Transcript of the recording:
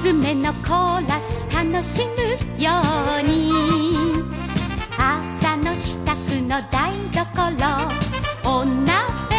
娘のコーラス楽しむように朝の支度の台所お鍋